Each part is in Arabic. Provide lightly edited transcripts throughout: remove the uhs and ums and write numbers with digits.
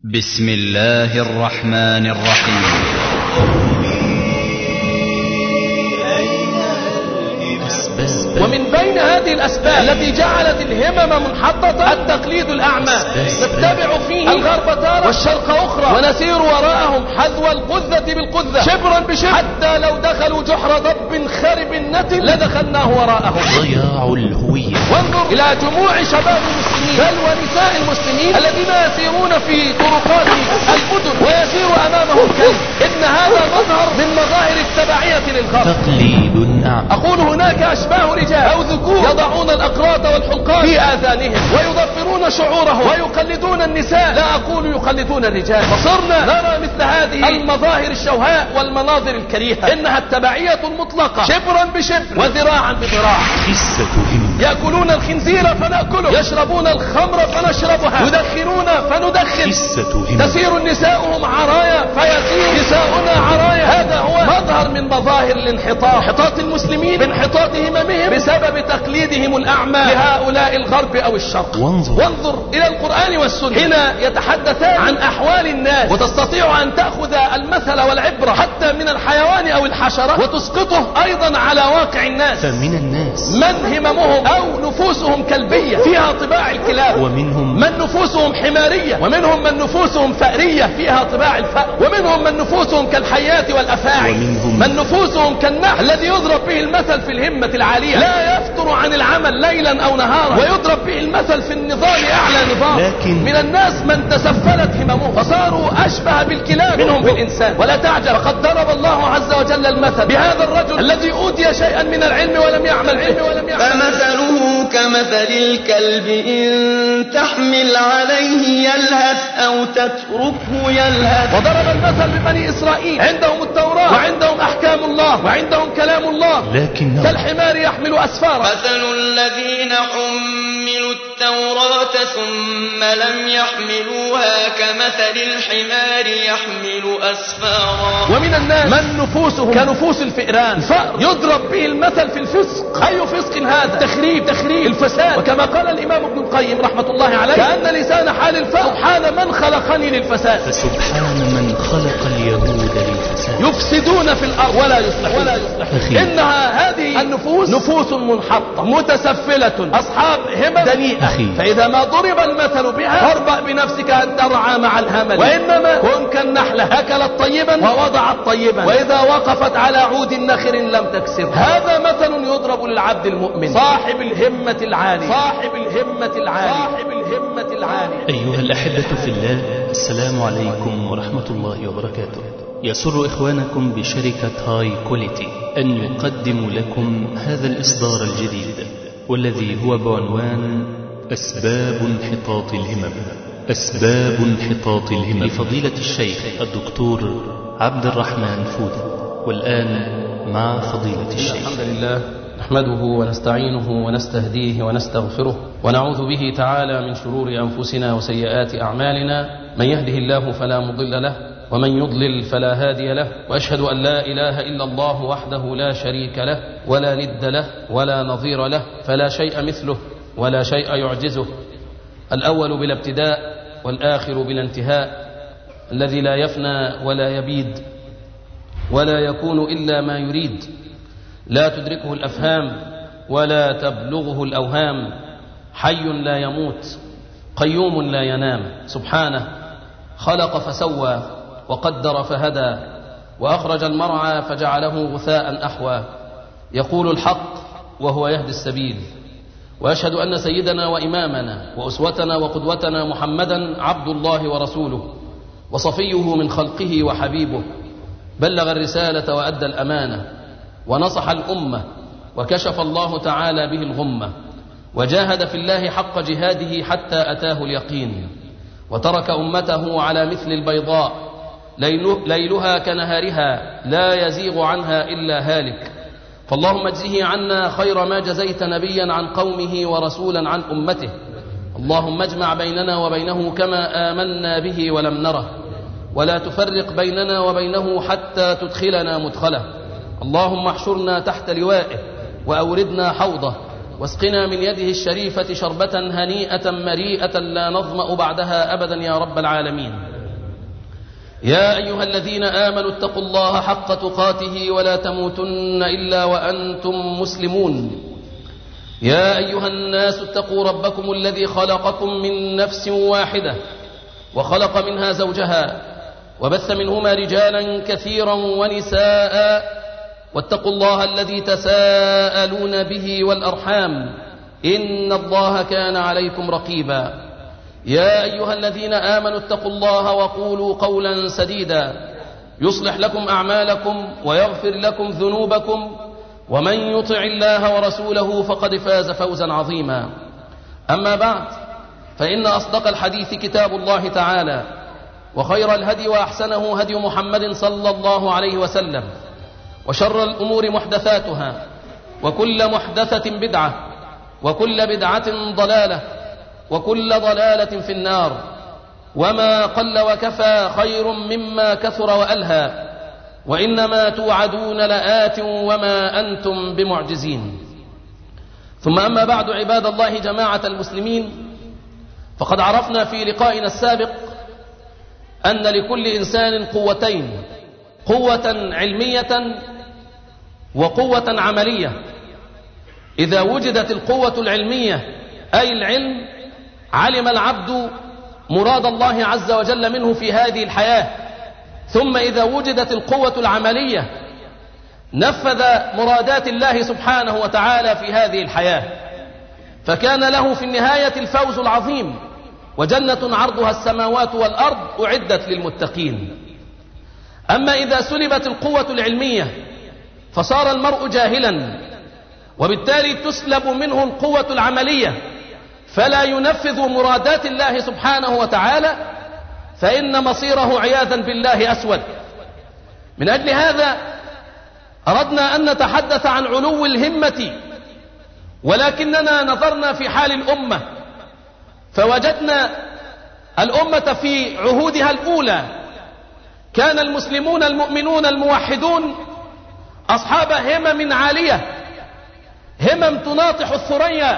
بسم الله الرحمن الرحيم. ومن بين هذه الأسباب التي جعلت الهمم منحطة التقليد الأعمى، نتبع فيه الغرب تارة والشرق أخرى، ونسير وراءهم حذو القذة بالقذة شبرا بشبر، حتى لو دخلوا جحر ضب خرب نتن لدخلناه وراءهم. ضياع الهوية. وانظر إلى جموع شباب المسلمين بل ونساء المسلمين الذين يسيرون في طرقات المدن ويسير أمامهم كلب. إن هذا مظهر من مظاهر التبعية للغرب. تقليد أعمى. أقول هناك أشباه رجال أو ذكور يضعون الأقراط والحلقات في آذانهم ويضفرون شعورهم ويقلدون النساء، لا أقول يقلدون الرجال. وصرنا نرى مثل هذه المظاهر الشوهاء والمناظر الكريهة. إنها التبعية المطلقة شبرا بشبر وذراعا بذراع. قصة هم. يأكلون الخنزير فنأكله، يشربون الخمر فنشربها، يدخنون فندخن. قصة هم. تسير نساؤهم عرايا فيسير نساؤنا عرايا. هذا هو مظهر من مظاهر الانحطاط، انحطاط المسلمين بانحطاط هممهم بسبب تقليدهم الأعمى لهؤلاء الغرب أو الشرق. وانظر إلى القرآن والسنة هنا يتحدثان عن أحوال الناس، وتستطيع أن تأخذ المثل والعبرة حتى من الحيوان أو الحشرة وتسقطه أيضا على واقع الناس. فمن الناس من هممهم أو نفوسهم كلبية فيها طباع الكلاب، ومنهم من نفوسهم حمارية، ومنهم من نفوسهم فأرية فيها طباع الفأر، ومنهم من نفوسهم كالحيات والأفاعي، ومنهم من نفوسهم كالنحل الذي يضرب به المثل في الهمة العالية، لا يفتر عن العمل ليلا أو نهارا، ويضرب به المثل في النظام أعلى نظام. لكن من الناس من تسفلت هممهم فصاروا أشبه بالكلاب منهم بالإنسان. ولا تعجب، فقد ضرب الله عز وجل المثل بهذا الرجل الذي أوتي شيئا من العلم ولم يعمل به. فمثله كمثل الكلب إن تحمل عليه يلهث أو تتركه يلهث. وضرب المثل ببني إسرائيل، عندهم التوراة وعندهم أحكام الله وعندهم كلام الله، لكن كالحمار يحمل أسفارا. مثل الذين حملوا التوراة ثم لم يحملوها كمثل الحمار يحمل أسفارا. ومن الناس من نفوسهم كنفوس الفئران، فأر يضرب به المثل في الفسق. أي فسق هذا؟ تخريب الفساد. وكما قال الإمام ابن القيم رحمة الله عليه، كأن لسان حال الفأر سبحان من خلقني للفساد. فسبحان من خلق اليهود للفساد. يفسدون في الأرض ولا يصلحون. إنها هذه النفوس نفوس منحطة متسفلة أصحاب همم دنيئة. فإذا ما ضرب المثل بها فاربأ بنفسك أن ترعى مع الهمل، وإنما كن كالنحلة أكلت طيبا ووضعت طيبا، وإذا وقفت على عود نخر لم تكسر. هذا مثل يضرب للعبد المؤمن صاحب الهمة العالية. أيها الأحبة في الله، السلام عليكم ورحمة الله وبركاته. يسر إخوانكم بشركة هاي كواليتي أن يقدموا لكم هذا الإصدار الجديد، والذي هو بعنوان أسباب انحطاط الهمم لفضيلة الشيخ الدكتور عبد الرحمن فودة. والآن مع فضيلة الشيخ. الحمد لله نحمده ونستعينه ونستهديه ونستغفره، ونعوذ به تعالى من شرور أنفسنا وسيئات أعمالنا. من يهده الله فلا مضل له، ومن يضلل فلا هادي له، وأشهد أن لا إله إلا الله وحده لا شريك له ولا ند له ولا نظير له، فلا شيء مثله ولا شيء يعجزه. الأول بلا ابتداء والآخر بلا انتهاء، الذي لا يفنى ولا يبيد ولا يكون إلا ما يريد، لا تدركه الأفهام ولا تبلغه الأوهام، حي لا يموت قيوم لا ينام. سبحانه خلق فسوى وقدر فهدى، وأخرج المرعى فجعله غثاء أحوى، يقول الحق وهو يهدي السبيل. وأشهد أن سيدنا وإمامنا وأسوتنا وقدوتنا محمدا عبد الله ورسوله وصفيه من خلقه وحبيبه، بلغ الرسالة وأدى الأمانة ونصح الأمة، وكشف الله تعالى به الغمة، وجاهد في الله حق جهاده حتى أتاه اليقين، وترك أمته على مثل البيضاء ليلها كنهارها لا يزيغ عنها إلا هالك. فاللهم اجزه عنا خير ما جزيت نبيا عن قومه ورسولا عن أمته. اللهم اجمع بيننا وبينه كما آمنا به ولم نره، ولا تفرق بيننا وبينه حتى تدخلنا مدخله. اللهم احشرنا تحت لوائه وأوردنا حوضه، واسقنا من يده الشريفة شربة هنيئة مريئة لا نظمأ بعدها أبدا يا رب العالمين. يا أيها الذين آمنوا اتقوا الله حق تقاته ولا تموتن إلا وأنتم مسلمون. يا أيها الناس اتقوا ربكم الذي خلقكم من نفس واحدة وخلق منها زوجها وبث منهما رجالا كثيرا ونساء، واتقوا الله الذي تساءلون به والأرحام إن الله كان عليكم رقيبا. يا أيها الذين آمنوا اتقوا الله وقولوا قولا سديدا يصلح لكم أعمالكم ويغفر لكم ذنوبكم، ومن يطع الله ورسوله فقد فاز فوزا عظيما. أما بعد، فإن أصدق الحديث كتاب الله تعالى، وخير الهدي وأحسنه هدي محمد صلى الله عليه وسلم، وشر الأمور محدثاتها، وكل محدثة بدعة، وكل بدعة ضلالة، وكل ضلالة في النار. وما قل وكفى خير مما كثر وألهى، وإنما توعدون لآت وما أنتم بمعجزين. ثم أما بعد، عباد الله جماعة المسلمين، فقد عرفنا في لقائنا السابق أن لكل إنسان قوتين: قوة علمية وقوة عملية. إذا وجدت القوة العلمية أي العلم، علم العبد مراد الله عز وجل منه في هذه الحياة. ثم إذا وجدت القوة العملية، نفذ مرادات الله سبحانه وتعالى في هذه الحياة، فكان له في النهاية الفوز العظيم، وجنة عرضها السماوات والأرض أعدت للمتقين. أما إذا سلبت القوة العلمية فصار المرء جاهلا، وبالتالي تسلب منه القوة العملية، فلا ينفذ مرادات الله سبحانه وتعالى، فإن مصيره عياذا بالله أسود. من أجل هذا أردنا أن نتحدث عن علو الهمة، ولكننا نظرنا في حال الأمة فوجدنا الأمة في عهودها الأولى كان المسلمون المؤمنون الموحدون أصحاب همم عالية، همم تناطح الثريا.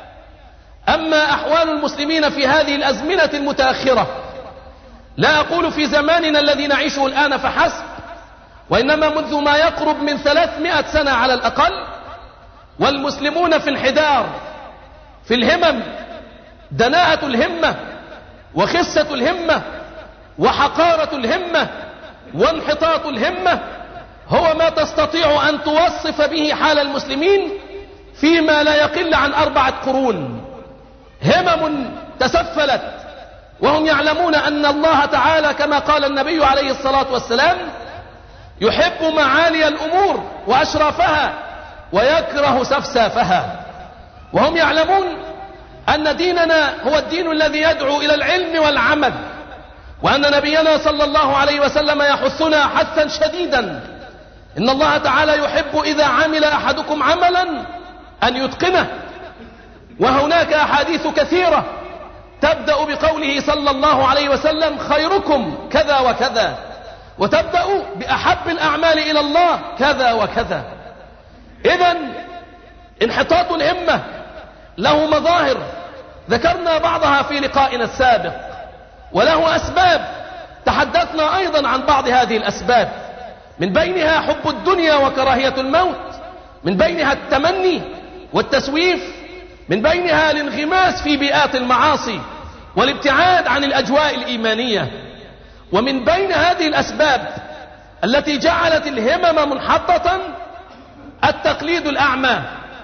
أما أحوال المسلمين في هذه الأزمنة المتأخرة، لا أقول في زماننا الذي نعيشه الآن فحسب، وإنما منذ ما يقرب من 300 سنة على الأقل، والمسلمون في انحدار في الهمم. دناءة الهمة وخسة الهمة وحقارة الهمة وانحطاط الهمة هو ما تستطيع أن توصف به حال المسلمين فيما لا يقل عن 4 قرون. همم تسفلت، وهم يعلمون أن الله تعالى كما قال النبي عليه الصلاة والسلام يحب معالي الأمور وأشرافها ويكره سفسافها. وهم يعلمون أن ديننا هو الدين الذي يدعو إلى العلم والعمل، وأن نبينا صلى الله عليه وسلم يحثنا حثا شديدا. إن الله تعالى يحب إذا عمل أحدكم عملا أن يتقنه. وهناك أحاديث كثيرة تبدأ بقوله صلى الله عليه وسلم خيركم كذا وكذا، وتبدأ بأحب الأعمال إلى الله كذا وكذا. إذن انحطاط الهمة له مظاهر ذكرنا بعضها في لقائنا السابق، وله أسباب تحدثنا أيضا عن بعض هذه الأسباب، من بينها حب الدنيا وكراهية الموت، من بينها التمني والتسويف، من بينها الانغماس في بيئات المعاصي والابتعاد عن الأجواء الإيمانية. ومن بين هذه الأسباب التي جعلت الهمم منحطة التقليد الأعمى،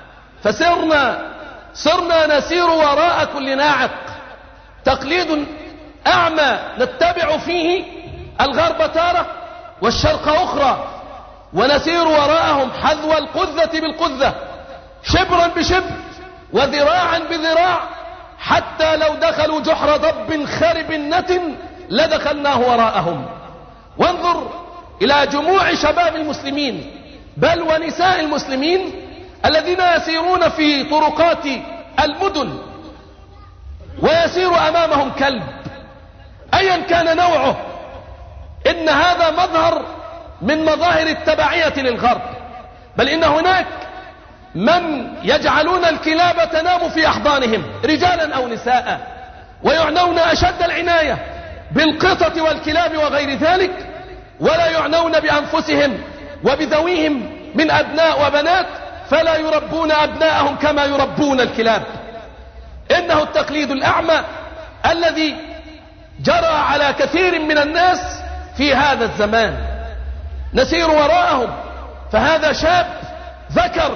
فصرنا نسير وراء كل ناعق، تقليد أعمى نتبع فيه الغرب تارة والشرق أخرى، ونسير وراءهم حذو القذة بالقذة، شبرا بشبر وذراعا بذراع، حتى لو دخلوا جحر ضب خرب نتن لدخلناه وراءهم. وانظر إلى جموع شباب المسلمين بل ونساء المسلمين الذين يسيرون في طرقات المدن ويسير أمامهم كلب أيا كان نوعه. إن هذا مظهر من مظاهر التبعية للغرب، بل إن هناك من يجعلون الكلاب تنام في أحضانهم رجالا أو نساء، ويعنون أشد العناية بالقطط والكلاب وغير ذلك، ولا يعنون بأنفسهم وبذويهم من أبناء وبنات، فلا يربون أبناءهم كما يربون الكلاب. إنه التقليد الأعمى الذي جرى على كثير من الناس في هذا الزمان. نسير وراءهم، فهذا شاب ذكر،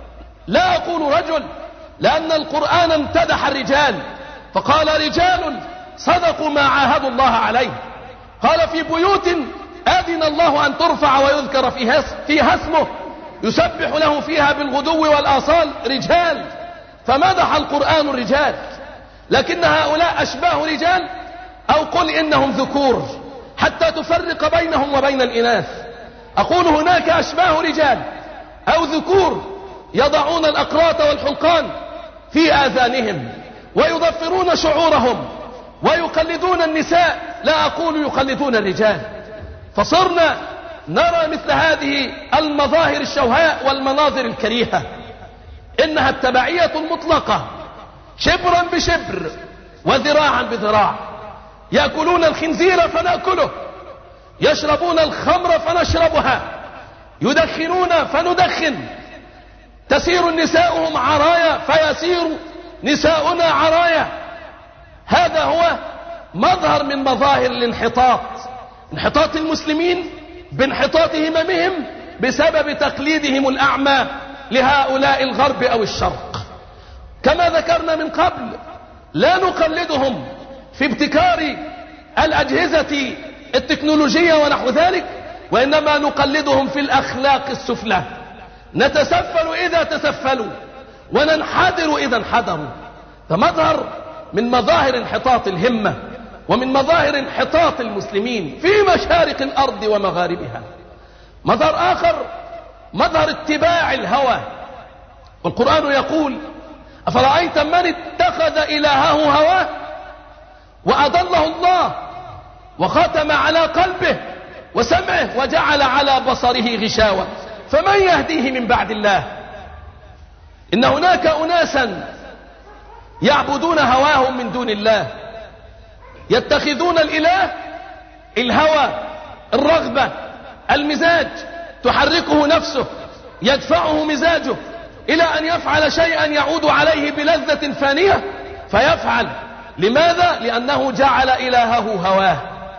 لا أقول رجل، لأن القرآن امتدح الرجال فقال رجال صدقوا ما عاهدوا الله عليه. قال في بيوت أذن الله أن ترفع ويذكر فيها اسمه يسبح له فيها بالغدو والآصال رجال، فمدح القرآن الرجال. لكن هؤلاء أشباه رجال، أو قل إنهم ذكور حتى تفرق بينهم وبين الإناث. أقول هناك أشباه رجال أو ذكور يضعون الأقراط والحلقان في آذانهم ويضفرون شعورهم ويقلدون النساء، لا أقول يقلدون الرجال. فصرنا نرى مثل هذه المظاهر الشوهاء والمناظر الكريهة. إنها التبعية المطلقة، شبرا بشبر وذراعا بذراع. يأكلون الخنزير فنأكله، يشربون الخمر فنشربها، يدخنون فندخن، تسير نساؤهم عرايا فيسير نساؤنا عرايا. هذا هو مظهر من مظاهر الانحطاط، انحطاط المسلمين بانحطاط هممهم بسبب تقليدهم الأعمى لهؤلاء الغرب أو الشرق. كما ذكرنا من قبل، لا نقلدهم في ابتكار الأجهزة التكنولوجية ونحو ذلك، وإنما نقلدهم في الأخلاق السفلى. نتسفل إذا تسفلوا وننحدر إذا انحدروا. فمظهر من مظاهر انحطاط الهمة ومن مظاهر انحطاط المسلمين في مشارق الأرض ومغاربها. مظهر آخر مظهر اتباع الهوى. والقرآن يقول أفرأيت من اتخذ إلهه هواه وأضله الله وختم على قلبه وسمعه وجعل على بصره غشاوة فمن يهديه من بعد الله. إن هناك أناسا يعبدون هواهم من دون الله، يتخذون الإله الهوى، الرغبة، المزاج، تحركه نفسه، يدفعه مزاجه إلى أن يفعل شيئا يعود عليه بلذة فانية فيفعل. لماذا؟ لأنه جعل إلهه هواه.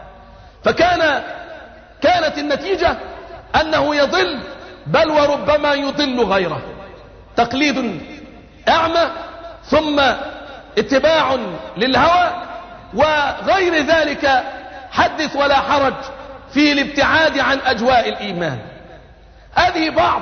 كانت النتيجة أنه يضل، بل وربما يضل غيره. تقليد أعمى، ثم اتباع للهوى، وغير ذلك حدث ولا حرج في الابتعاد عن أجواء الإيمان. هذه بعض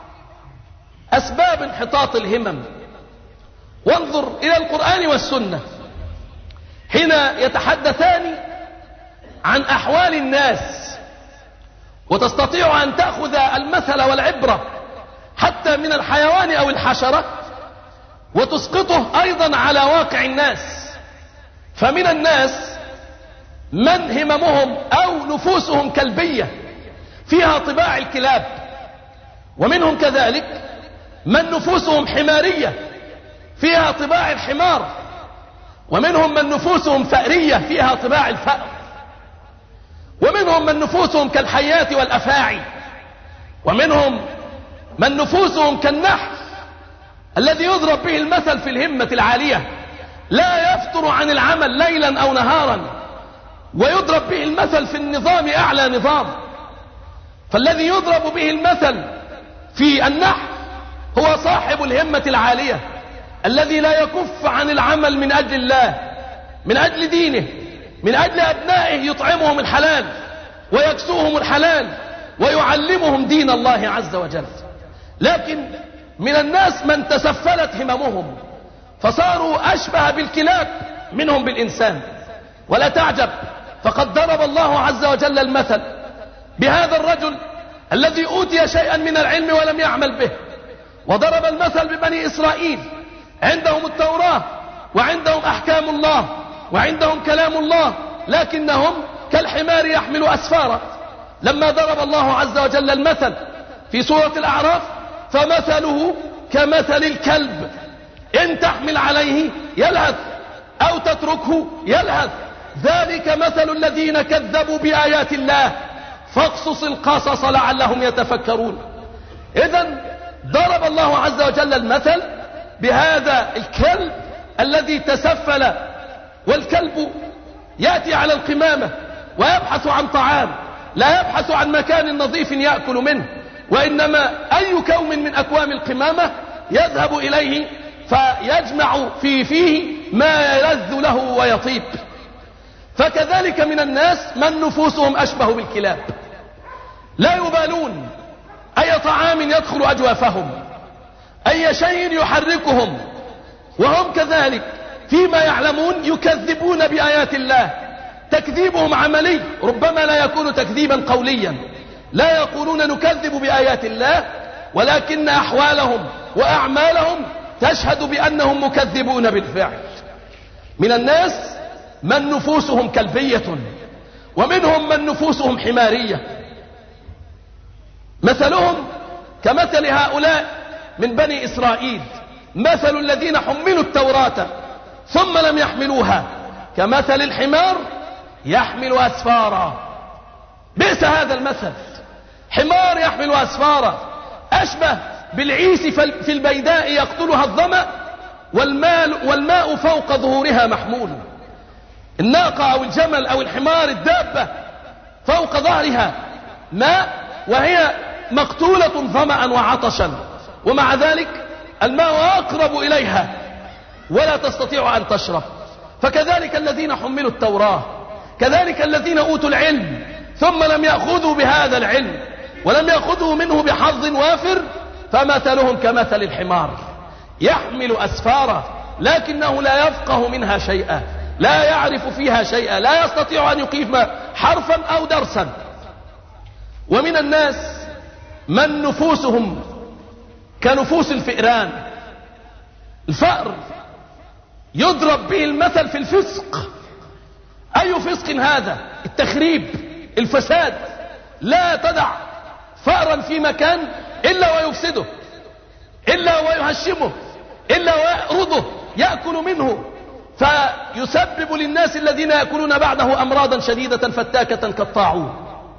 أسباب انحطاط الهمم. وانظر إلى القرآن والسنة حين يتحدثان عن أحوال الناس، وتستطيع أن تأخذ المثل والعبرة حتى من الحيوان أو الحشرة وتسقطه أيضا على واقع الناس. فمن الناس من هممهم أو نفوسهم كلبية فيها طباع الكلاب، ومنهم كذلك من نفوسهم حمارية فيها طباع الحمار، ومنهم من نفوسهم فأرية فيها طباع الفأر، ومنهم من نفوسهم كالحيات والأفاعي، ومنهم من نفوسهم كالنحل الذي يضرب به المثل في الهمة العالية، لا يفتر عن العمل ليلا أو نهارا، ويضرب به المثل في النظام أعلى نظام. فالذي يضرب به المثل في النحل هو صاحب الهمة العالية الذي لا يكف عن العمل من أجل الله، من أجل دينه، من أجل أبنائه، يطعمهم الحلال ويكسوهم الحلال ويعلمهم دين الله عز وجل. لكن من الناس من تسفلت هممهم فصاروا أشبه بالكلاب منهم بالإنسان. ولا تعجب، فقد ضرب الله عز وجل المثل بهذا الرجل الذي أوتي شيئا من العلم ولم يعمل به، وضرب المثل ببني إسرائيل عندهم التوراة وعندهم أحكام الله وعندهم كلام الله، لكنهم كالحمار يحمل أسفارا. لما ضرب الله عز وجل المثل في سورة الأعراف فمثله كمثل الكلب إن تحمل عليه يلهث أو تتركه يلهث ذلك مثل الذين كذبوا بآيات الله فاقصص القصص لعلهم يتفكرون. إذن ضرب الله عز وجل المثل بهذا الكلب الذي تسفل، والكلب يأتي على القمامة ويبحث عن طعام، لا يبحث عن مكان نظيف يأكل منه، وإنما أي كوم من أكوام القمامة يذهب إليه فيجمع فيه ما يلذ له ويطيب. فكذلك من الناس من نفوسهم أشبه بالكلاب، لا يبالون أي طعام يدخل أجوافهم، أي شيء يحركهم، وهم كذلك فيما يعلمون يكذبون بآيات الله. تكذيبهم عملي، ربما لا يكون تكذيبا قوليا، لا يقولون نكذب بآيات الله، ولكن أحوالهم وأعمالهم تشهد بأنهم مكذبون بالفعل. من الناس من نفوسهم كلبية، ومنهم من نفوسهم حمارية. مثلهم كمثل هؤلاء من بني إسرائيل، مثل الذين حملوا التوراة ثم لم يحملوها كمثل الحمار يحمل أسفارا. بئس هذا المثل، حمار يحمل أسفارا، أشبه بالعيس في البيداء يقتلها الظمأ والماء فوق ظهورها محمول. الناقة أو الجمل أو الحمار الدابة فوق ظهرها ماء وهي مقتولة ظمأ وعطشا، ومع ذلك الماء أقرب إليها ولا تستطيع أن تشرب. فكذلك الذين حملوا التوراة، كذلك الذين أوتوا العلم ثم لم يأخذوا بهذا العلم ولم يأخذوا منه بحظ وافر، فمثلهم كمثل الحمار يحمل أسفارا لكنه لا يفقه منها شيئا، لا يعرف فيها شيئا، لا يستطيع أن يقيم حرفا أو درسا. ومن الناس من نفوسهم كنفوس الفئران. الفأر يضرب به المثل في الفسق. أي فسق هذا؟ التخريب، الفساد. لا تدع فأرا في مكان إلا ويفسده، إلا ويهشمه، إلا ويأرضه، يأكل منه، فيسبب للناس الذين يأكلون بعده أمراضا شديدة فتاكة كالطاعون.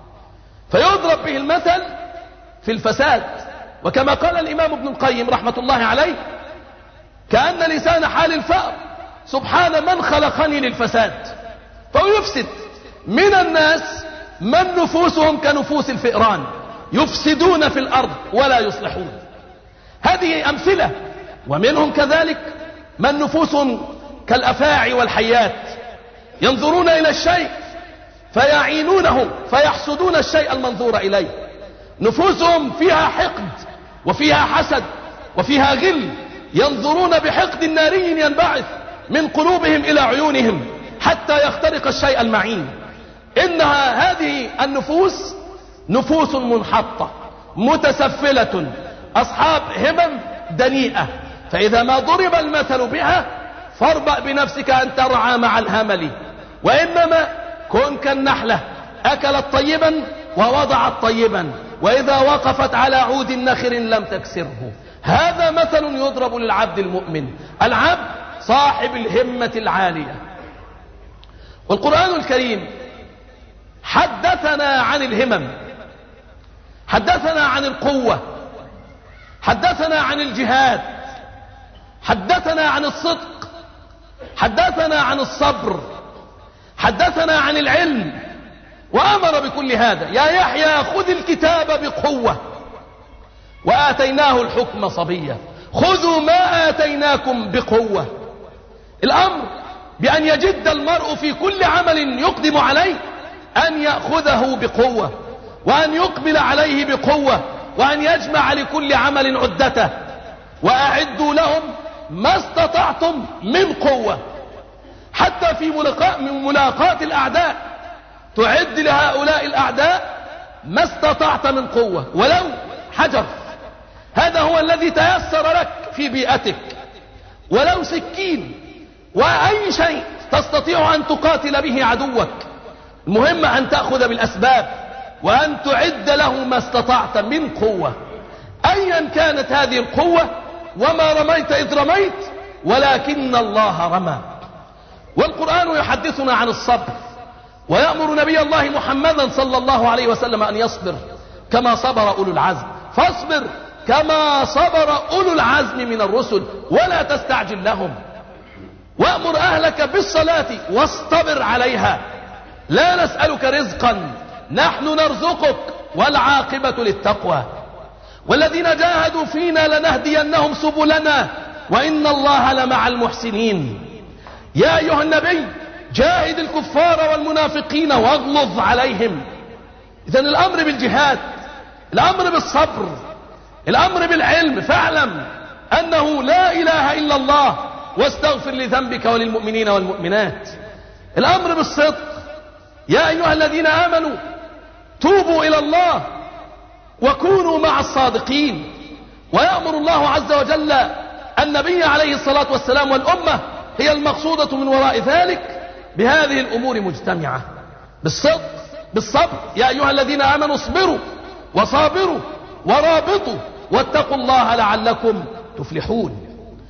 فيضرب به المثل في الفساد. وكما قال الإمام ابن القيم رحمة الله عليه: كأن لسان حال الفأر سبحان من خلقني للفساد. فهو يفسد. من الناس من نفوسهم كنفوس الفئران يفسدون في الأرض ولا يصلحون. هذه أمثلة. ومنهم كذلك من نفوسهم كالأفاعي والحيات، ينظرون إلى الشيء فيعينونه فيحسدون الشيء المنظور إليه. نفوسهم فيها حقد وفيها حسد وفيها غل، ينظرون بحقد ناري ينبعث من قلوبهم إلى عيونهم حتى يخترق الشيء المعين. إنها هذه النفوس نفوس منحطة متسفلة، أصحاب همم دنيئة. فإذا ما ضرب المثل بها فاربأ بنفسك أن ترعى مع الهمل، وإنما كن كالنحلة أكلت طيبا ووضعت طيبا، وإذا وقفت على عود نخر لم تكسره. هذا مثل يضرب للعبد المؤمن، العبد صاحب الهمة العالية. والقرآن الكريم حدثنا عن الهمم، حدثنا عن القوة، حدثنا عن الجهاد، حدثنا عن الصدق، حدثنا عن الصبر، حدثنا عن العلم، وأمر بكل هذا. يا يحيى خذ الكتاب بقوة وآتيناه الحكم صبيا، خذوا ما آتيناكم بقوة. الأمر بأن يجد المرء في كل عمل يقدم عليه أن يأخذه بقوة، وأن يقبل عليه بقوة، وأن يجمع لكل عمل عدته. وأعدوا لهم ما استطعتم من قوة. حتى في ملاقاة الأعداء تعد لهؤلاء الأعداء ما استطعت من قوة ولو حجر. هذا هو الذي تيسر لك في بيئتك، ولو سكين وأي شيء تستطيع أن تقاتل به عدوك. المهم أن تأخذ بالأسباب وأن تعد له ما استطعت من قوة، أيا كانت هذه القوة. وما رميت إذ رميت ولكن الله رمى. والقرآن يحدثنا عن الصبر ويأمر نبي الله محمدا صلى الله عليه وسلم أن يصبر كما صبر أولو العزم. فاصبر كما صبر أولو العزم من الرسل ولا تستعجل لهم. وأمر أهلك بالصلاة واصطبر عليها. لا نسألك رزقا نحن نرزقك والعاقبة للتقوى. والذين جاهدوا فينا لنهدينهم سبلنا وإن الله لمع المحسنين. يا أيها النبي جاهد الكفار والمنافقين واغلظ عليهم. إذن الأمر بالجهاد، الأمر بالصبر، الأمر بالعلم. فاعلم أنه لا إله إلا الله واستغفر لذنبك وللمؤمنين والمؤمنات. الأمر بالصدق. يا أيها الذين آمنوا توبوا إلى الله وكونوا مع الصادقين. ويأمر الله عز وجل النبي عليه الصلاة والسلام والأمة هي المقصودة من وراء ذلك بهذه الأمور مجتمعة، بالصدق بالصبر. يا أيها الذين آمنوا اصبروا وصابروا ورابطوا واتقوا الله لعلكم تفلحون.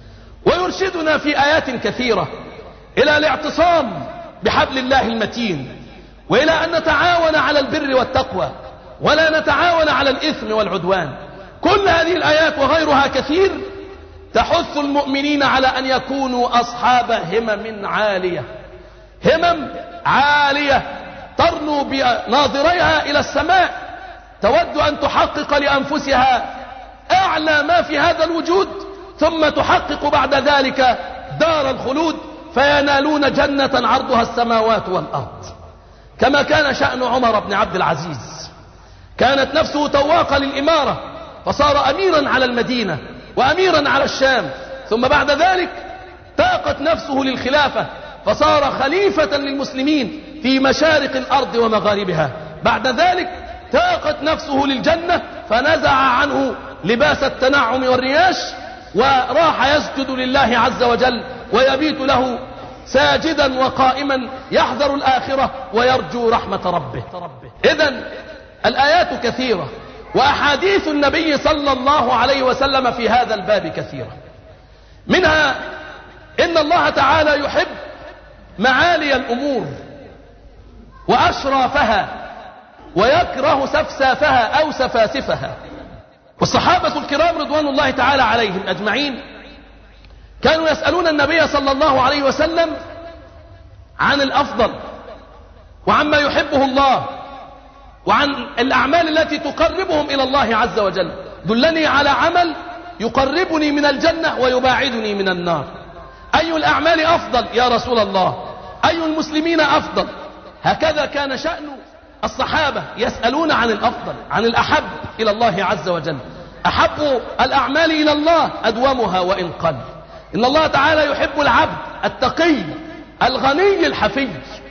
ويرشدنا في آيات كثيرة إلى الاعتصام بحبل الله المتين، وإلى أن نتعاون على البر والتقوى ولا نتعاون على الإثم والعدوان. كل هذه الآيات وغيرها كثير تحث المؤمنين على أن يكونوا أصحاب همم عالية، همم عالية ترنو بناظريها إلى السماء، تود أن تحقق لأنفسها أعلى ما في هذا الوجود، ثم تحقق بعد ذلك دار الخلود فينالون جنة عرضها السماوات والأرض. كما كان شأن عمر بن عبد العزيز، كانت نفسه تواقة للإمارة فصار أميرا على المدينة وأميرا على الشام، ثم بعد ذلك تاقت نفسه للخلافة فصار خليفة للمسلمين في مشارق الأرض ومغاربها. بعد ذلك تاقت نفسه للجنة فنزع عنه لباس التنعم والرياش وراح يسجد لله عز وجل ويبيت له ساجدا وقائما يحذر الآخرة ويرجو رحمة ربه. إذن الآيات كثيرة وأحاديث النبي صلى الله عليه وسلم في هذا الباب كثيرة. منها إن الله تعالى يحب معالي الأمور وأشرافها ويكره سفسافها أو سفاسفها. والصحابة الكرام رضوان الله تعالى عليهم أجمعين كانوا يسألون النبي صلى الله عليه وسلم عن الأفضل وعما يحبه الله وعن الأعمال التي تقربهم إلى الله عز وجل. دلني على عمل يقربني من الجنة ويباعدني من النار. أي الأعمال أفضل يا رسول الله؟ أي المسلمين أفضل؟ هكذا كان شأن الصحابة، يسألون عن الأفضل، عن الأحب إلى الله عز وجل. أحب الأعمال إلى الله أدومها وإن قل. إن الله تعالى يحب العبد التقي الغني الحفي،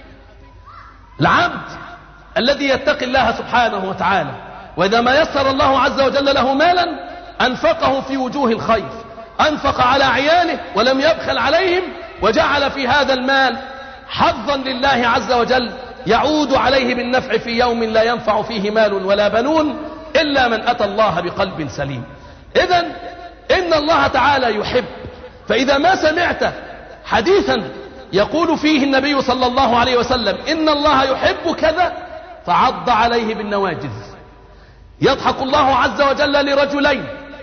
العبد الذي يتقي الله سبحانه وتعالى، وإذا ما يسر الله عز وجل له مالا أنفقه في وجوه الخير، أنفق على عياله ولم يبخل عليهم، وجعل في هذا المال حظا لله عز وجل يعود عليه بالنفع في يوم لا ينفع فيه مال ولا بنون إلا من أتى الله بقلب سليم. إذن إن الله تعالى يحب. فإذا ما سمعت حديثا يقول فيه النبي صلى الله عليه وسلم إن الله يحب كذا فعض عليه بالنواجذ. يضحك الله عز وجل لرجلين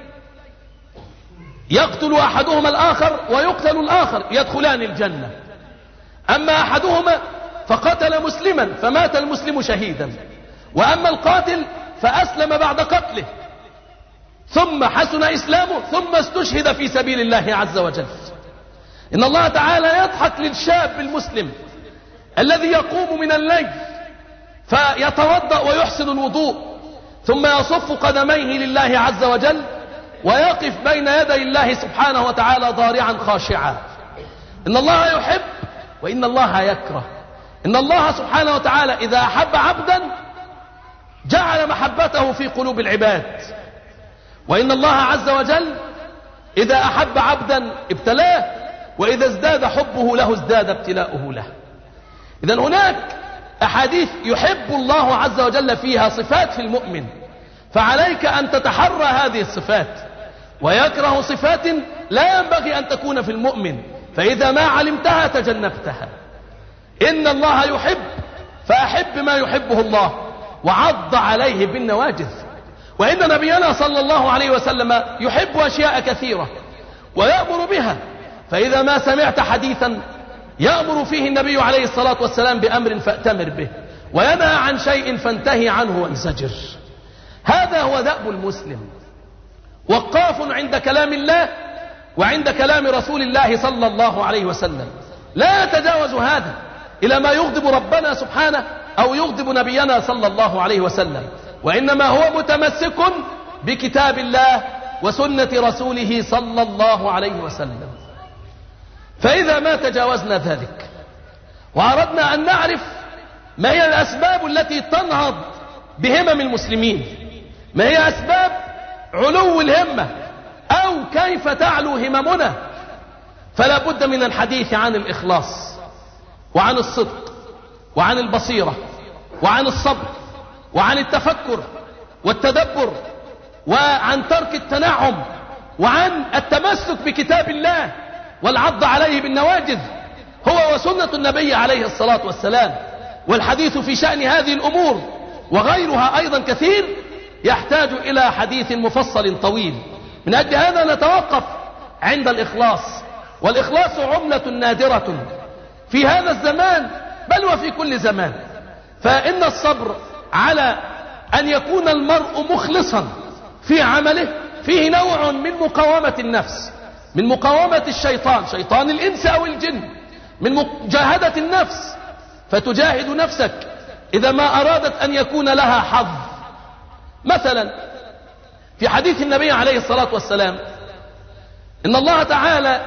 يقتل أحدهما الآخر ويقتل الآخر يدخلان الجنة. أما أحدهما فقتل مسلما فمات المسلم شهيدا، وأما القاتل فأسلم بعد قتله ثم حسن إسلامه ثم استشهد في سبيل الله عز وجل. إن الله تعالى يضحك للشاب المسلم الذي يقوم من الليل فيتوضأ ويحسن الوضوء ثم يصف قدميه لله عز وجل ويقف بين يدي الله سبحانه وتعالى ضارعا خاشعا. إن الله يحب وإن الله يكره. إن الله سبحانه وتعالى إذا أحب عبدا جعل محبته في قلوب العباد، وإن الله عز وجل إذا أحب عبدا ابتلاه، وإذا ازداد حبه له ازداد ابتلاؤه له. إذن هناك أحاديث يحب الله عز وجل فيها صفات في المؤمن، فعليك أن تتحرى هذه الصفات، ويكره صفات لا ينبغي أن تكون في المؤمن، فإذا ما علمتها تجنبتها. إن الله يحب فأحب ما يحبه الله، وعض عليه بالنواجذ. وإن نبينا صلى الله عليه وسلم يحب أشياء كثيرة ويأمر بها، فإذا ما سمعت حديثا يأمر فيه النبي عليه الصلاة والسلام بأمر فأتمر به، وينهى عن شيء فانتهي عنه وانزجر. هذا هو دأب المسلم، وقاف عند كلام الله وعند كلام رسول الله صلى الله عليه وسلم، لا يتجاوز هذا إلى ما يغضب ربنا سبحانه أو يغضب نبينا صلى الله عليه وسلم، وإنما هو متمسك بكتاب الله وسنة رسوله صلى الله عليه وسلم. فإذا ما تجاوزنا ذلك وأردنا أن نعرف ما هي الأسباب التي تنهض بهمم المسلمين، ما هي أسباب علو الهمة أو كيف تعلو هممنا، فلا بد من الحديث عن الإخلاص وعن الصدق وعن البصيرة وعن الصبر وعن التفكر والتدبر وعن ترك التنعم وعن التمسك بكتاب الله والعض عليه بالنواجذ هو وسنة النبي عليه الصلاة والسلام. والحديث في شأن هذه الأمور وغيرها أيضا كثير يحتاج إلى حديث مفصل طويل. من أجل هذا نتوقف عند الإخلاص، والإخلاص عملة نادرة في هذا الزمان بل وفي كل زمان. فإن الصبر على أن يكون المرء مخلصا في عمله فيه نوع من مقاومة النفس، من مقاومة الشيطان، شيطان الإنس أو الجن، من مجاهدة النفس، فتجاهد نفسك إذا ما أرادت أن يكون لها حظ. مثلا في حديث النبي عليه الصلاة والسلام إن الله تعالى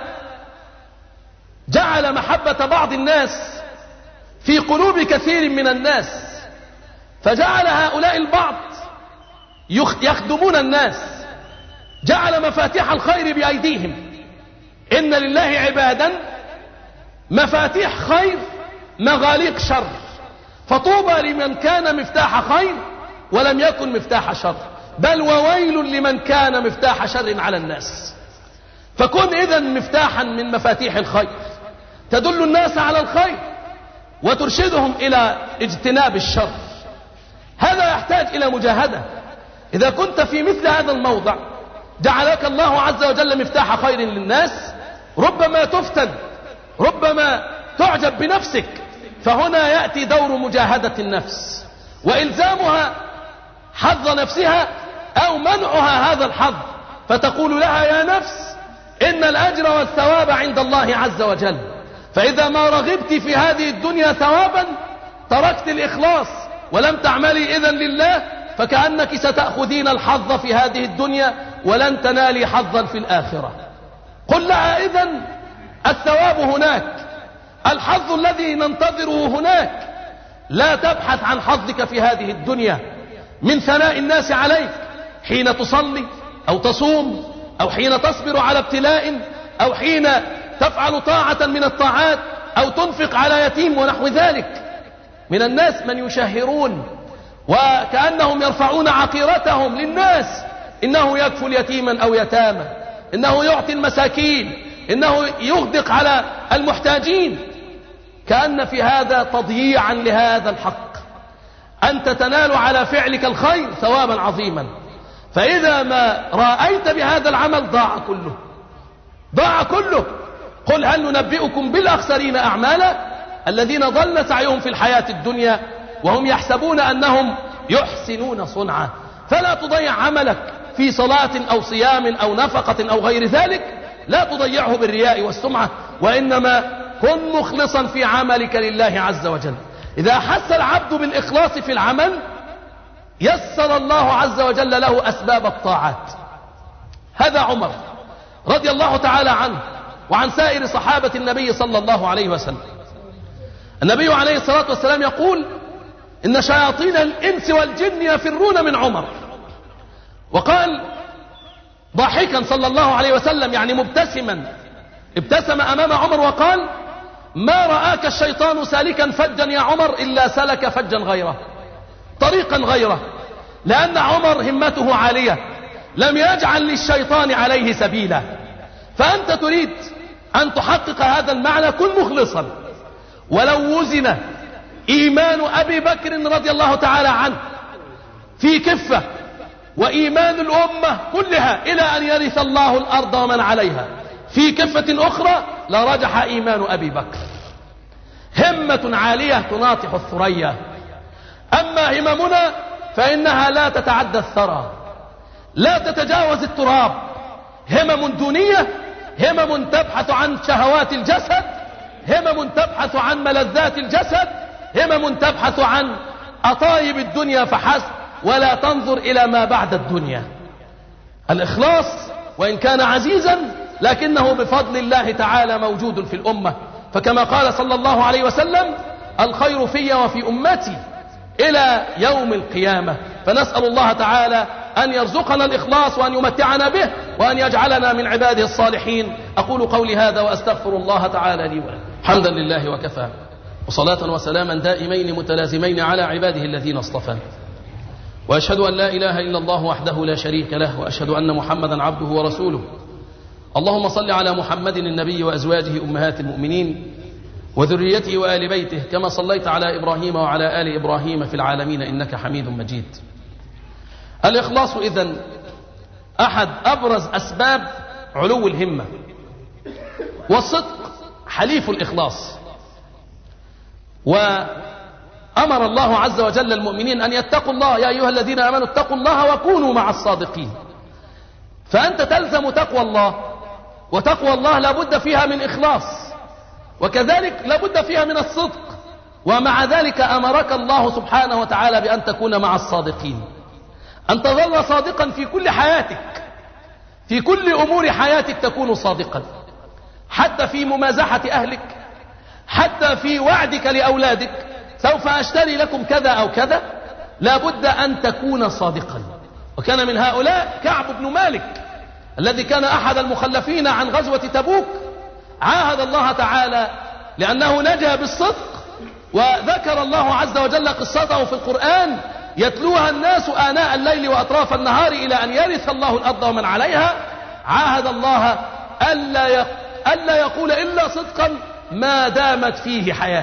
جعل محبة بعض الناس في قلوب كثير من الناس، فجعل هؤلاء البعض يخدمون الناس، جعل مفاتيح الخير بأيديهم. إن لله عبادا مفاتيح خير مغاليق شر، فطوبى لمن كان مفتاح خير ولم يكن مفتاح شر، بل وويل لمن كان مفتاح شر على الناس. فكن إذن مفتاحا من مفاتيح الخير، تدل الناس على الخير وترشدهم إلى اجتناب الشر. هذا يحتاج إلى مجاهدة. إذا كنت في مثل هذا الموضع جعلك الله عز وجل مفتاح خير للناس، ربما تفتن، ربما تعجب بنفسك، فهنا يأتي دور مجاهدة النفس وإلزامها حظ نفسها أو منعها هذا الحظ، فتقول لها يا نفس إن الأجر والثواب عند الله عز وجل، فإذا ما رغبت في هذه الدنيا ثوابا تركت الإخلاص ولم تعملي إذن لله، فكأنك ستأخذين الحظ في هذه الدنيا ولن تنالي حظا في الآخرة. قل لها إذن الثواب هناك، الحظ الذي ننتظره هناك، لا تبحث عن حظك في هذه الدنيا من ثناء الناس عليك حين تصلي أو تصوم أو حين تصبر على ابتلاء أو حين تفعل طاعة من الطاعات أو تنفق على يتيم ونحو ذلك. من الناس من يشهرون وكأنهم يرفعون عقيرتهم للناس، إنه يكفل يتيما أو يتامى، إنه يعطي المساكين، إنه يغدق على المحتاجين، كأن في هذا تضييعا لهذا الحق. أنت تنال على فعلك الخير ثوابا عظيما، فإذا ما رأيت بهذا العمل ضاع كله، ضاع كله. قل هل ننبئكم بالأخسرين أعمالا الذين ضل سعيهم في الحياة الدنيا وهم يحسبون أنهم يحسنون صنعا. فلا تضيع عملك في صلاة أو صيام أو نفقة أو غير ذلك، لا تضيعه بالرياء والسمعة، وإنما كن مخلصا في عملك لله عز وجل. إذا أحس العبد بالإخلاص في العمل يسر الله عز وجل له أسباب الطاعات. هذا عمر رضي الله تعالى عنه وعن سائر صحابة النبي صلى الله عليه وسلم. النبي عليه الصلاة والسلام يقول إن شياطين الإنس والجن يفرون من عمر، وقال ضاحكا صلى الله عليه وسلم يعني مبتسما، ابتسم أمام عمر وقال ما رآك الشيطان سالكا فجا يا عمر إلا سلك فجا غيره، طريقا غيره، لأن عمر همته عالية لم يجعل للشيطان عليه سبيلا. فأنت تريد أن تحقق هذا المعنى، كن مخلصا ولو وزن إيمان أبي بكر رضي الله تعالى عنه في كفة وإيمان الأمة كلها إلى أن يرث الله الأرض ومن عليها في كفة أخرى لرجح إيمان أبي بكر. همة عالية تناطح الثريا. أما هممنا فإنها لا تتعدى الثرى، لا تتجاوز التراب. همم دونية، همم تبحث عن شهوات الجسد، همم تبحث عن ملذات الجسد، همم تبحث عن أطايب الدنيا فحسب، ولا تنظر إلى ما بعد الدنيا. الإخلاص وإن كان عزيزا لكنه بفضل الله تعالى موجود في الأمة، فكما قال صلى الله عليه وسلم: الخير في وفي أمتي إلى يوم القيامة. فنسأل الله تعالى أن يرزقنا الإخلاص وأن يمتعنا به وأن يجعلنا من عباده الصالحين. أقول قولي هذا وأستغفر الله تعالى لي ولكم. حمدا لله وكفى، وصلاة وسلاما دائمين متلازمين على عباده الذين اصطفى، وأشهد أن لا إله إلا الله وحده لا شريك له، وأشهد أن محمدا عبده ورسوله. اللهم صل على محمد النبي وأزواجه أمهات المؤمنين وذريته وآل بيته كما صليت على إبراهيم وعلى آل إبراهيم في العالمين إنك حميد مجيد. الإخلاص إذن أحد أبرز أسباب علو الهمة، والصدق حليف الإخلاص. وأمر الله عز وجل المؤمنين أن يتقوا الله: يا أيها الذين آمنوا اتقوا الله وكونوا مع الصادقين. فأنت تلزم تقوى الله، وتقوى الله لابد فيها من إخلاص، وكذلك لابد فيها من الصدق. ومع ذلك أمرك الله سبحانه وتعالى بأن تكون مع الصادقين، أن تظل صادقا في كل حياتك، في كل أمور حياتك تكون صادقا، حتى في ممازحة أهلك، حتى في وعدك لأولادك: سوف أشتري لكم كذا أو كذا، لابد أن تكون صادقا. وكان من هؤلاء كعب بن مالك الذي كان أحد المخلفين عن غزوة تبوك، عاهد الله تعالى لأنه نجا بالصدق، وذكر الله عز وجل قصته في القرآن يتلوها الناس آناء الليل وأطراف النهار إلى أن يرث الله الأرض ومن عليها. عاهد الله ألا يقول إلا صدقا ما دامت فيه حياة.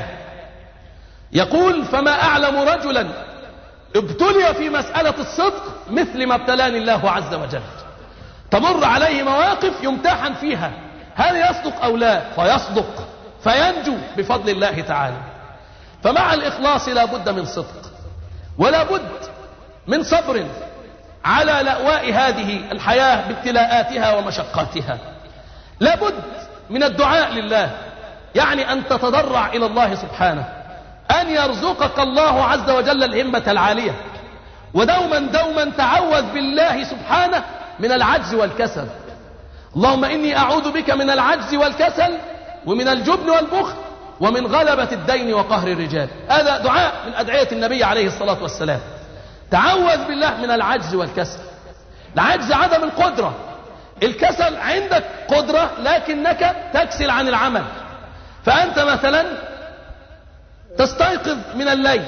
يقول: فما أعلم رجلا ابتلي في مسألة الصدق مثل ما ابتلاني الله عز وجل. تمر عليه مواقف يمتحن فيها هل يصدق أو لا، فيصدق فينجو بفضل الله تعالى. فمع الإخلاص لا بد من صدق، ولا بد من صبر على لأواء هذه الحياة بابتلاءاتها ومشقاتها. لا بد من الدعاء لله، يعني أن تتضرع إلى الله سبحانه أن يرزقك الله عز وجل الهمة العالية، ودوما تعوذ بالله سبحانه من العجز والكسل. اللهم إني أعوذ بك من العجز والكسل ومن الجبن والبخل ومن غلبة الدين وقهر الرجال. هذا دعاء من أدعية النبي عليه الصلاة والسلام. تعوذ بالله من العجز والكسل. العجز عدم القدرة، الكسل عندك قدرة لكنك تكسل عن العمل. فأنت مثلا تستيقظ من الليل،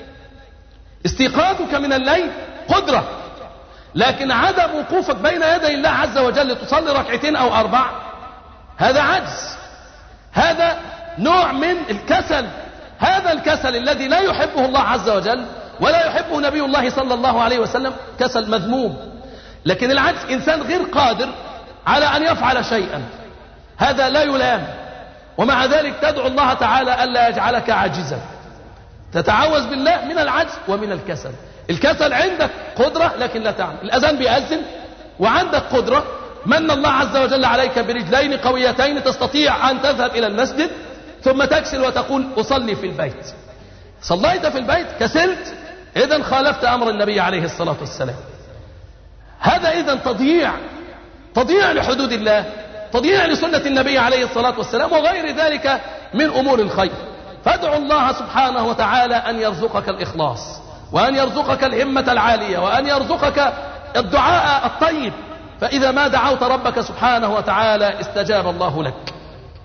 استيقاظك من الليل قدرة، لكن عدم وقوفك بين يدي الله عز وجل تصلي ركعتين أو 4 هذا عجز، هذا نوع من الكسل. هذا الكسل الذي لا يحبه الله عز وجل ولا يحبه نبي الله صلى الله عليه وسلم كسل مذموم. لكن العجز إنسان غير قادر على أن يفعل شيئا، هذا لا يلام، ومع ذلك تدعو الله تعالى ألا يجعلك عاجزا. تتعوذ بالله من العجز ومن الكسل. الكسل عندك قدرة لكن لا تعمل، الأذان بيأذن وعندك قدرة، من الله عز وجل عليك برجلين قويتين تستطيع أن تذهب إلى المسجد، ثم تكسل وتقول أصلي في البيت. صليت في البيت كسلت، إذن خالفت أمر النبي عليه الصلاة والسلام. هذا إذن تضييع لحدود الله، تضييع لسنة النبي عليه الصلاة والسلام، وغير ذلك من أمور الخير. فادعوا الله سبحانه وتعالى أن يرزقك الإخلاص، وأن يرزقك الهمة العالية، وأن يرزقك الدعاء الطيب، فإذا ما دعوت ربك سبحانه وتعالى استجاب الله لك.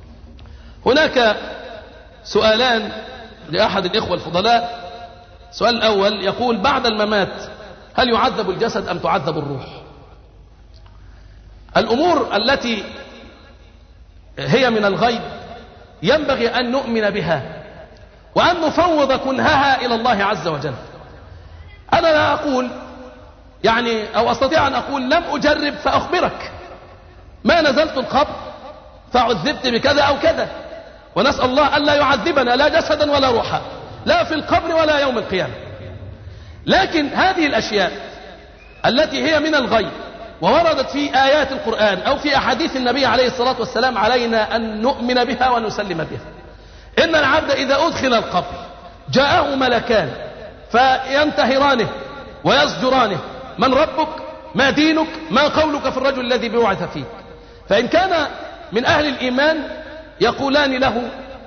هناك سؤالان لأحد الإخوة الفضلاء. السؤال الأول يقول: بعد الممات هل يعذب الجسد أم تعذب الروح؟ الأمور التي هي من الغيب ينبغي أن نؤمن بها وأن نفوض كنهها إلى الله عز وجل. أنا لا أقول أو أستطيع أن أقول لم أجرب فأخبرك، ما نزلت القبر فعذبت بكذا أو كذا، ونسأل الله ألا يعذبنا لا جسدا ولا روحا، لا في القبر ولا يوم القيامة. لكن هذه الأشياء التي هي من الغيب ووردت في آيات القرآن أو في أحاديث النبي عليه الصلاة والسلام علينا أن نؤمن بها ونسلم بها. إن العبد إذا أدخل القبر جاءه ملكان فينتهرانه ويزجرانه: من ربك؟ ما دينك؟ ما قولك في الرجل الذي بعث فيك؟ فإن كان من أهل الإيمان يقولان له: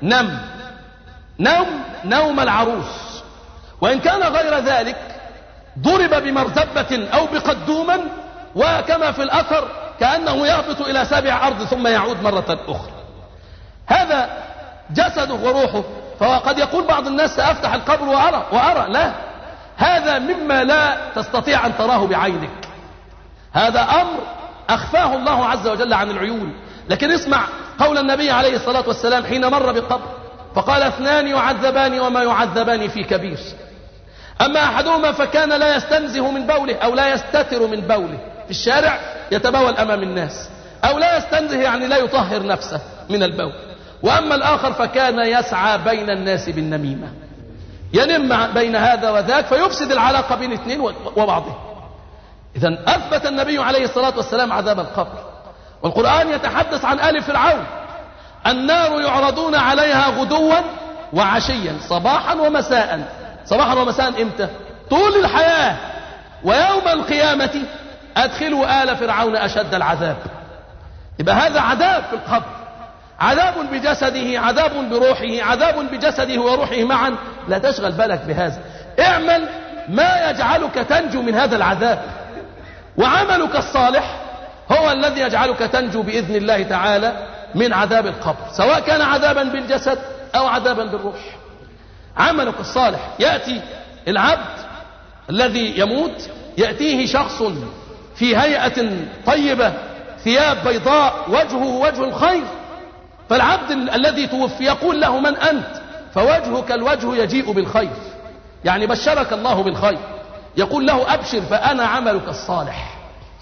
نوم العروس. وإن كان غير ذلك ضرب بمرزبة أو بقدوما، وكما في الأثر كأنه يهبط إلى 7 أرض ثم يعود مرة أخرى. هذا جسده وروحه. فقد يقول بعض الناس: سأفتح القبر وأرى. لا، هذا مما لا تستطيع أن تراه بعينك، هذا أمر أخفاه الله عز وجل عن العيون. لكن اسمع قول النبي عليه الصلاة والسلام حين مر بالقبر فقال: 2 يعذبان وما يعذبان في كبير، أما أحدهما فكان لا يستنزه من بوله أو لا يستتر من بوله في الشارع يتبول أمام الناس، أو لا يستنزه لا يطهر نفسه من البول، وأما الآخر فكان يسعى بين الناس بالنميمة، ينم بين هذا وذاك فيفسد العلاقة بين اثنين وبعضهم. إذن أثبت النبي عليه الصلاة والسلام عذاب القبر. والقرآن يتحدث عن آل فرعون: النار يعرضون عليها غدوا وعشيا صباحا ومساء. صباحا ومساء إمتى؟ طول الحياة. ويوم القيامة أدخلوا آل فرعون أشد العذاب. يبقى هذا عذاب في القبر، عذاب بجسده، عذاب بروحه، عذاب بجسده وروحه معا. لا تشغل بالك بهذا، اعمل ما يجعلك تنجو من هذا العذاب، وعملك الصالح هو الذي يجعلك تنجو بإذن الله تعالى من عذاب القبر، سواء كان عذابا بالجسد أو عذابا بالروح. عملك الصالح. يأتي العبد الذي يموت، يأتيه شخص في هيئة طيبة، ثياب بيضاء، وجهه وجه الخير، فالعبد الذي توفي يقول له: من أنت؟ فوجهك الوجه يجيء بالخير، بشرك الله بالخير. يقول له: أبشر فأنا عملك الصالح.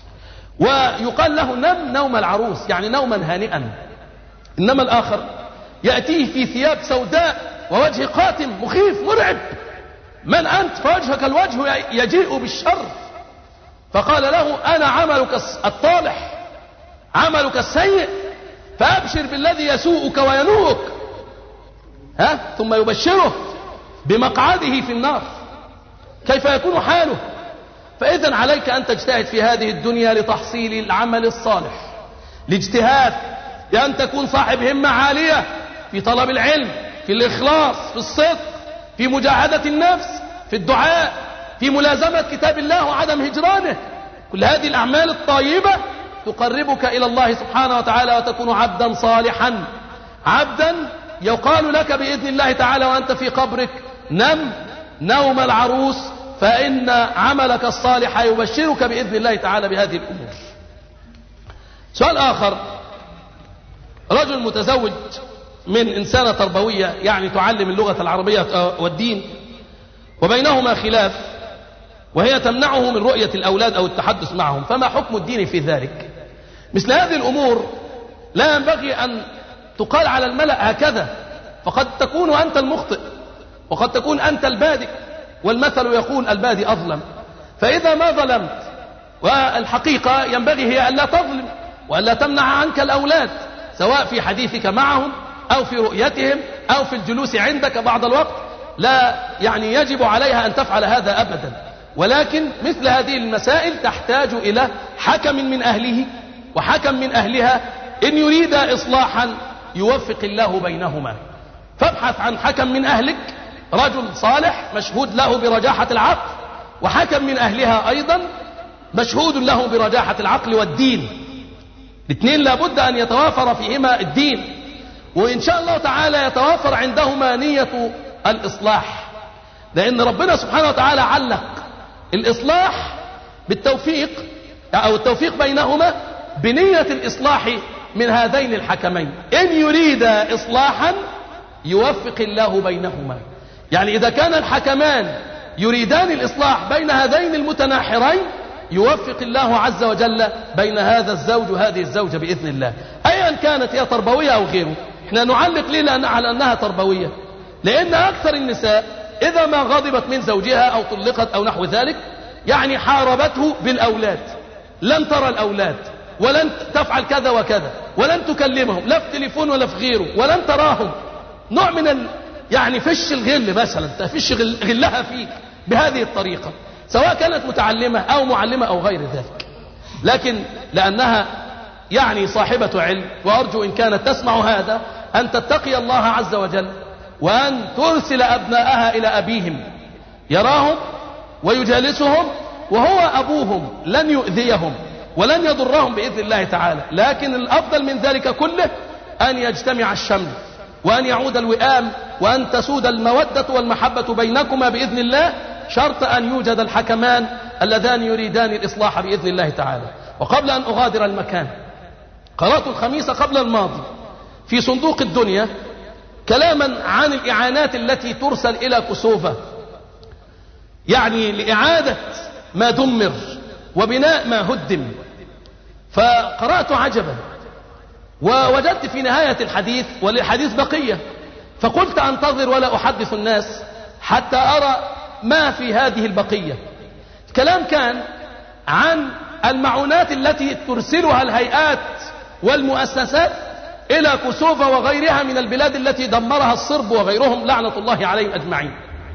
ويقال له: نم نوم العروس، نوما هانئا. إنما الآخر يأتيه في ثياب سوداء ووجه قاتم مخيف مرعب: من أنت؟ فوجهك الوجه يجيء بالشر. فقال له: أنا عملك الطالح، عملك السيء، فأبشر بالذي يسوءك وينوءك. ثم يبشره بمقعده في النار. كيف يكون حاله؟ فإذن عليك أن تجتهد في هذه الدنيا لتحصيل العمل الصالح، الاجتهاد، بأن تكون صاحب همة عالية في طلب العلم، في الإخلاص، في الصدق، في مجاهدة النفس، في الدعاء، في ملازمة كتاب الله وعدم هجرانه. كل هذه الأعمال الطيبة تقربك إلى الله سبحانه وتعالى، وتكون عبدا صالحا، عبدا يقال لك بإذن الله تعالى وأنت في قبرك: نم نوم العروس، فإن عملك الصالح يبشرك بإذن الله تعالى بهذه الأمور. سؤال آخر: رجل متزوج من إنسانة تربوية تعلم اللغة العربية والدين، وبينهما خلاف، وهي تمنعه من رؤية الأولاد أو التحدث معهم، فما حكم الدين في ذلك؟ مثل هذه الأمور لا ينبغي أن تقال على الملأ هكذا، فقد تكون أنت المخطئ وقد تكون أنت البادئ، والمثل يقول: البادئ أظلم. فإذا ما ظلمت، والحقيقة ينبغي هي ألا تظلم وألا تمنع عنك الأولاد، سواء في حديثك معهم أو في رؤيتهم أو في الجلوس عندك بعض الوقت، لا يجب عليها أن تفعل هذا أبدا. ولكن مثل هذه المسائل تحتاج إلى حكم من أهله وحكم من أهلها، إن يريد إصلاحا يوفق الله بينهما. فابحث عن حكم من أهلك، رجل صالح مشهود له برجاحة العقل، وحكم من أهلها أيضا مشهود له برجاحة العقل والدين. الاثنين لابد أن يتوافر فيهما الدين، وإن شاء الله تعالى يتوافر عندهما نية الإصلاح، لأن ربنا سبحانه وتعالى علق الإصلاح بالتوفيق، أو التوفيق بينهما بنية الإصلاح من هذين الحكمين. إن يريد إصلاحا يوفق الله بينهما. يعني إذا كان الحكمان يريدان الإصلاح بين هذين المتناحرين يوفق الله عز وجل بين هذا الزوج وهذه الزوجة بإذن الله، أيا كانت هي تربوية أو غيره. احنا نعلق ليه على أنها تربوية؟ لأن أكثر النساء إذا ما غضبت من زوجها أو طلقت أو نحو ذلك يعني حاربته بالأولاد، لن ترى الأولاد ولن تفعل كذا وكذا ولن تكلمهم لا في تليفون ولا في غيره ولن تراهم، نوع من يعني فش الغل مثلا، تفش غلها فيك بهذه الطريقة، سواء كانت متعلمة أو معلمة أو غير ذلك. لكن لأنها يعني صاحبة علم، وأرجو إن كانت تسمع هذا أن تتقي الله عز وجل وأن ترسل أبناءها إلى أبيهم يراهم ويجالسهم وهو أبوهم، لن يؤذيهم ولن يضرهم بإذن الله تعالى. لكن الأفضل من ذلك كله أن يجتمع الشمل وأن يعود الوئام وأن تسود المودة والمحبة بينكما بإذن الله، شرط أن يوجد الحكمان اللذان يريدان الإصلاح بإذن الله تعالى. وقبل أن أغادر المكان، قرأت الخميس قبل الماضي في صندوق الدنيا كلاما عن الإعانات التي ترسل إلى كوسوفا، يعني لإعادة ما دمر وبناء ما هدم. فقرأت عجبا ووجدت في نهاية الحديث، وللحديث بقية، فقلت أنتظر ولا أحدث الناس حتى أرى ما في هذه البقية. الكلام كان عن المعونات التي ترسلها الهيئات والمؤسسات إلى كوسوفا وغيرها من البلاد التي دمرها الصرب وغيرهم لعنة الله عليهم أجمعين.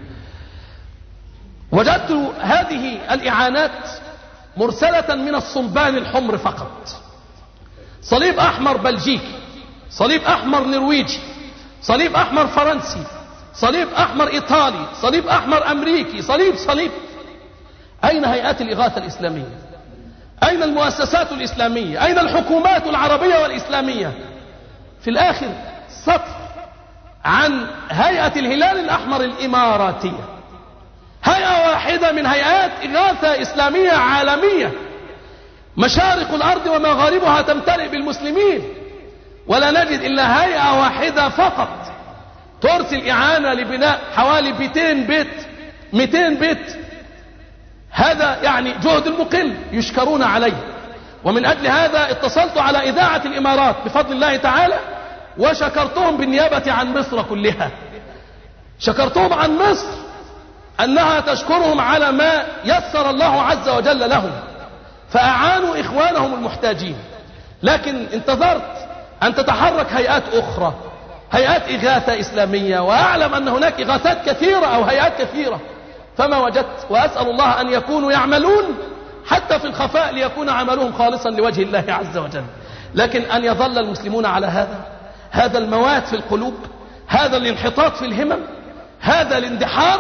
وجدت هذه الإعانات مرسلة من الصلبان الحمر فقط، صليب أحمر بلجيكي، صليب أحمر نرويجي، صليب أحمر فرنسي، صليب أحمر إيطالي، صليب أحمر أمريكي، صليب. أين هيئات الإغاثة الإسلامية؟ أين المؤسسات الإسلامية؟ أين الحكومات العربية والإسلامية؟ في الآخر سطر عن هيئة الهلال الأحمر الإماراتية، هيئة واحدة من هيئات إغاثة إسلامية عالمية، مشارق الأرض ومغاربها تمتلئ بالمسلمين، ولا نجد إلا هيئة واحدة فقط ترسل إعانة لبناء حوالي 200 بيت. هذا يعني جهد المقل يشكرون عليه. ومن أجل هذا اتصلت على إذاعة الإمارات بفضل الله تعالى وشكرتهم بالنيابة عن مصر كلها، شكرتهم عن مصر أنها تشكرهم على ما يسر الله عز وجل لهم، فأعانوا إخوانهم المحتاجين. لكن انتظرت أن تتحرك هيئات أخرى، هيئات إغاثة إسلامية، وأعلم أن هناك إغاثات كثيرة أو هيئات كثيرة، فما وجدت. وأسأل الله أن يكونوا يعملون حتى في الخفاء ليكون عملهم خالصا لوجه الله عز وجل. لكن أن يظل المسلمون على هذا الموات في القلوب، هذا الانحطاط في الهمم، هذا الاندحار،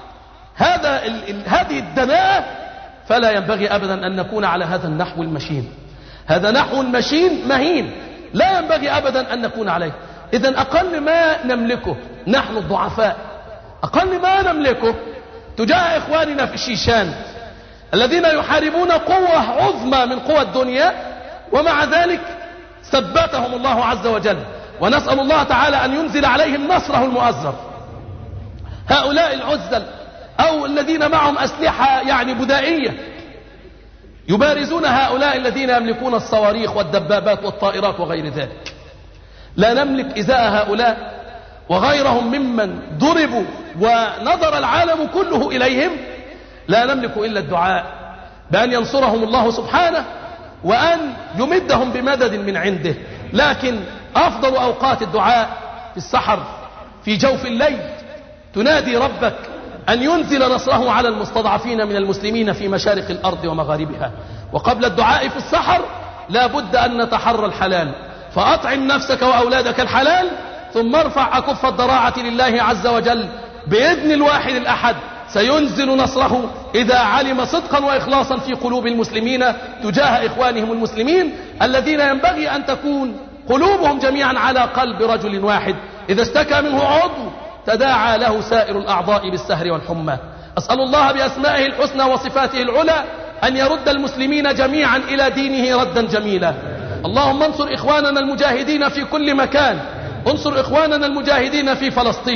هذه الدناءة، فلا ينبغي أبدا أن نكون على هذا النحو المشين. هذا نحو مشين مهين لا ينبغي أبدا أن نكون عليه. إذن أقل ما نملكه نحن الضعفاء، أقل ما نملكه تجاه إخواننا في الشيشان الذين يحاربون قوة عظمى من قوى الدنيا، ومع ذلك ثبتهم الله عز وجل، ونسأل الله تعالى أن ينزل عليهم نصره المؤزر. هؤلاء العزل أو الذين معهم أسلحة يعني بدائية يبارزون هؤلاء الذين يملكون الصواريخ والدبابات والطائرات وغير ذلك. لا نملك إزاء هؤلاء وغيرهم ممن ضربوا ونظر العالم كله إليهم، لا نملك إلا الدعاء بأن ينصرهم الله سبحانه وأن يمدهم بمدد من عنده. لكن أفضل أوقات الدعاء في السحر، في جوف الليل، تنادي ربك أن ينزل نصره على المستضعفين من المسلمين في مشارق الأرض ومغاربها. وقبل الدعاء في السحر لا بد أن نتحرى الحلال، فأطعم نفسك وأولادك الحلال، ثم ارفع أكف الضراعة لله عز وجل بإذن الواحد الأحد. سينزل نصره إذا علم صدقا وإخلاصا في قلوب المسلمين تجاه إخوانهم المسلمين الذين ينبغي أن تكون قلوبهم جميعا على قلب رجل واحد، إذا اشتكى منه عضو تداعى له سائر الأعضاء بالسهر والحمى. أسأل الله بأسمائه الحسنى وصفاته العلى أن يرد المسلمين جميعا إلى دينه ردا جميلا. اللهم انصر إخواننا المجاهدين في كل مكان، انصر إخواننا المجاهدين في فلسطين،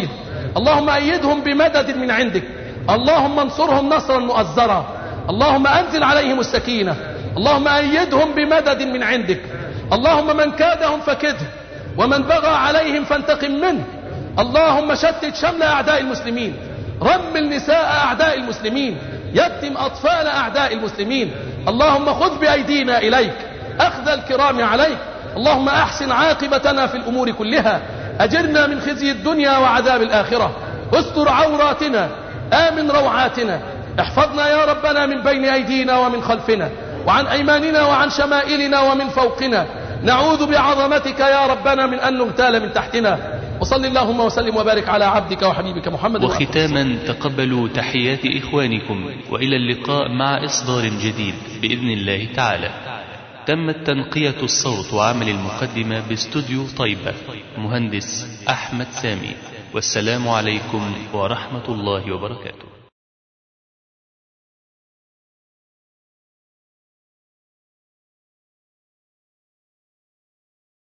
اللهم أيدهم بمدد من عندك، اللهم انصرهم نصرا مؤزرا، اللهم أنزل عليهم السكينة، اللهم أيدهم بمدد من عندك، اللهم من كادهم فكده، ومن بغى عليهم فانتقم منه، اللهم شتت شمل أعداء المسلمين، رمل نساء أعداء المسلمين، يتم أطفال أعداء المسلمين، اللهم خذ بأيدينا إليك أخذ الكرام عليك، اللهم أحسن عاقبتنا في الأمور كلها، أجرنا من خزي الدنيا وعذاب الآخرة، استر عوراتنا، آمن روعاتنا، احفظنا يا ربنا من بين أيدينا ومن خلفنا وعن أيماننا وعن شمائلنا ومن فوقنا، نعوذ بعظمتك يا ربنا من أن نغتال من تحتنا. وصل اللهم وسلم وبارك على عبدك وحبيبك محمد. وختاما تقبلوا تحيات إخوانكم وإلى اللقاء مع إصدار جديد بإذن الله تعالى. تمت تنقية الصوت وعمل المقدمة باستوديو طيبة، مهندس أحمد سامي، والسلام عليكم ورحمة الله وبركاته.